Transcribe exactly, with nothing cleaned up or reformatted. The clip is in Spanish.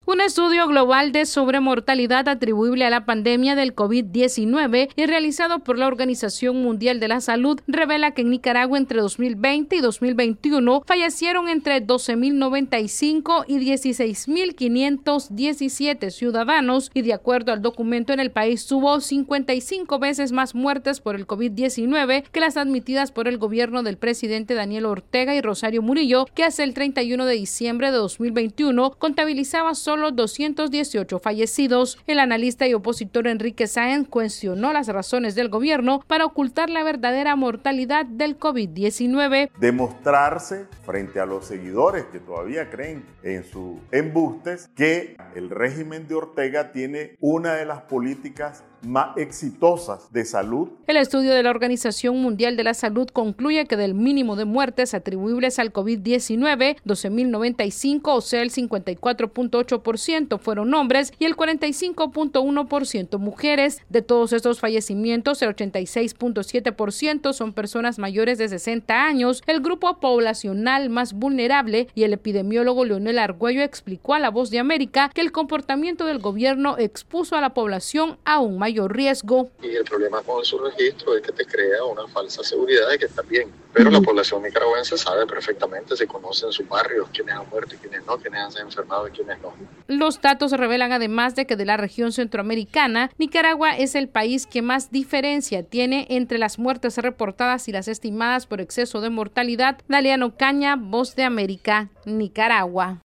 Un estudio global de sobremortalidad atribuible a la pandemia del COVID diecinueve y realizado por la Organización Mundial de la Salud revela que en Nicaragua entre dos mil veinte y dos mil veintiuno fallecieron entre doce mil noventa y cinco y dieciséis mil quinientos diecisiete ciudadanos y de acuerdo al documento en el país hubo cincuenta y cinco veces más muertes por el COVID diecinueve que las admitidas por el gobierno del presidente Daniel Ortega y Rosario Murillo, que hasta el treinta y uno de diciembre de dos mil veintiuno contabilizaba solo los doscientos dieciocho fallecidos. El analista y opositor Enrique Sáenz cuestionó las razones del gobierno para ocultar la verdadera mortalidad del COVID diecinueve. Demostrarse frente a los seguidores que todavía creen en sus embustes que el régimen de Ortega tiene una de las políticas más exitosas de salud. El estudio de la Organización Mundial de la Salud concluye que del mínimo de muertes atribuibles al COVID diecinueve, doce mil noventa y cinco, o sea el cincuenta y cuatro punto ocho por ciento fueron hombres y el cuarenta y cinco punto uno por ciento mujeres. De todos estos fallecimientos, el ochenta y seis punto siete por ciento son personas mayores de sesenta años, el grupo poblacional más vulnerable, y el epidemiólogo Leonel Argüello explicó a La Voz de América que el comportamiento del gobierno expuso a la población a un mayor riesgo. Y el problema con su registro es que te crea una falsa seguridad de que está bien. Pero la población nicaragüense sabe perfectamente, se conocen sus barrios, quiénes han muerto y quiénes no, quiénes han sido enfermados y quiénes no. Los datos revelan además de que de la región centroamericana, Nicaragua es el país que más diferencia tiene entre las muertes reportadas y las estimadas por exceso de mortalidad. Daliano Caña, Voz de América, Nicaragua.